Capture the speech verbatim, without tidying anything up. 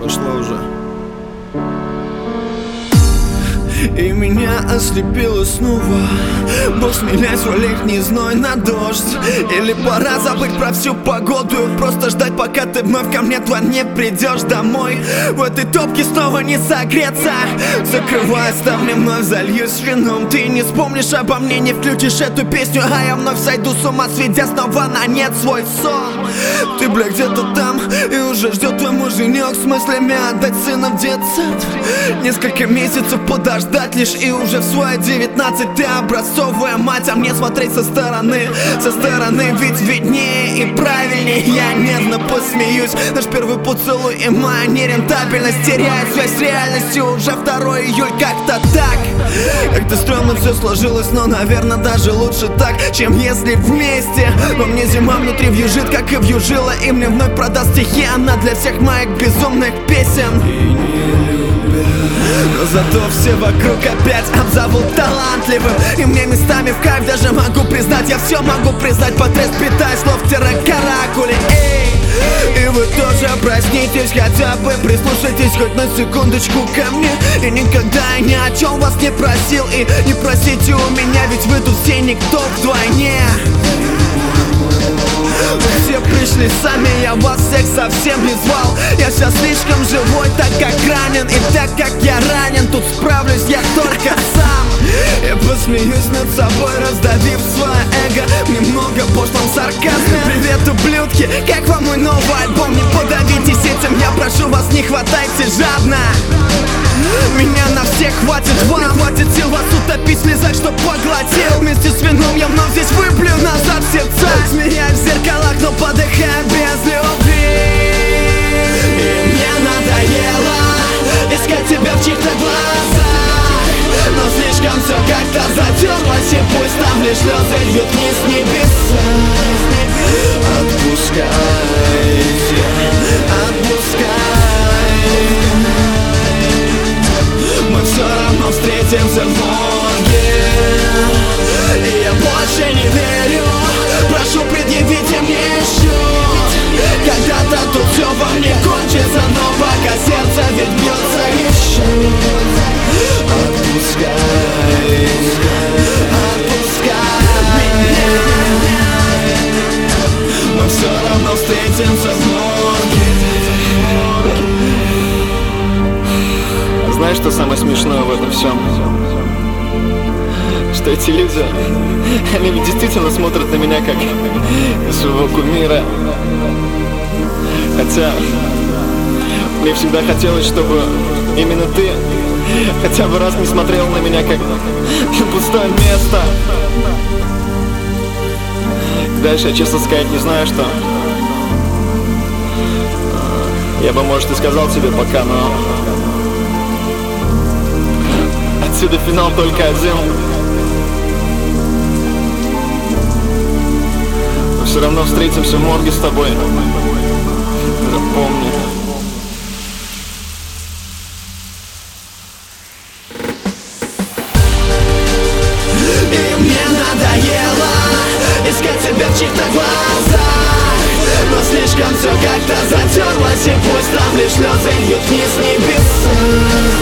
пошла уже. И меня ослепило снова. Бог, сменяй свой летний зной на дождь. Или пора забыть про всю погоду и просто ждать, пока ты вновь ко мне, тварь, не придешь домой. В этой топке снова не согреться. Закрывая ставни, вновь зальюсь вином. Ты не вспомнишь обо мне, не включишь эту песню, а я вновь сойду с ума, сведя снова на нет свой сон. Ты, бля, где-то там, и уже ждет твой муженек с мыслями отдать сына в детсад. Несколько месяцев подождать лишь, и уже в свои девятнадцать ты образцовая мать, а мне смотреть со стороны, со стороны ведь виднее и правильнее. Я нервно посмеюсь. Наш первый поцелуй и моя нерентабельность теряет связь с реальностью. Уже второго июля, как-то так. Как-то стрёмно все сложилось, но, наверное, даже лучше так, чем если вместе. Во мне зима внутри вьюжит, как и вьюжила, и мне вновь продаст стихи она для всех моих безумных песен. Но зато все вокруг опять обзовут талантливым, и мне местами в кайф даже могу признать, я все могу признать, потряс питая слов-каракули. Эй, и вы тоже проснитесь, хотя бы прислушайтесь хоть на секундочку ко мне. И никогда я ни о чем вас не просил, и не просите у меня, ведь вы тут все никто вдвойне. Вы все пришли сами, я вас всех совсем не звал. Я сейчас слишком живой, так как ранен, и так как я ранен, тут справлюсь я только сам. Я посмеюсь над собой, раздавив свое эго немного пошлым сарказмом. Привет, ублюдки, как вам мой новый альбом? Не подавитесь этим, я прошу вас, не хватайте жадно. Меня на всех хватит, вам хватит сил вас утопить, слезать, чтоб поглотил. Вместе с вином я вновь здесь выплю назад в сердца. Смеясь в зеркалах, но подыхая без любви. И мне надоело искать тебя в чьих-то глазах, но слишком все как-то затерлось, и пусть там лишь слезы льют вниз с небеса. Отпускай, отпускай, мы все равно встретимся в морге. И я больше не верю, прошу, предъявите мне счет. Когда-то тут все во мне кончится, но пока сердце ведь бьется еще. Отпускай, отпускай, мы все равно встретимся в морге. Знаешь, что самое смешное в этом всем? Что эти люди, они ведь действительно смотрят на меня как на своего кумира. Хотя мне всегда хотелось, чтобы именно ты хотя бы раз не смотрел на меня как на пустое место. Дальше я, честно сказать, не знаю, что я бы, может, и сказал тебе пока, но отсюда финал только один. Но все равно встретимся в морге с тобой. Запомни. И мне надоело искать тебя в чьих-то глазах, но слишком все как-то затерлось, и пусть там лишь слезы льют вниз с небеса.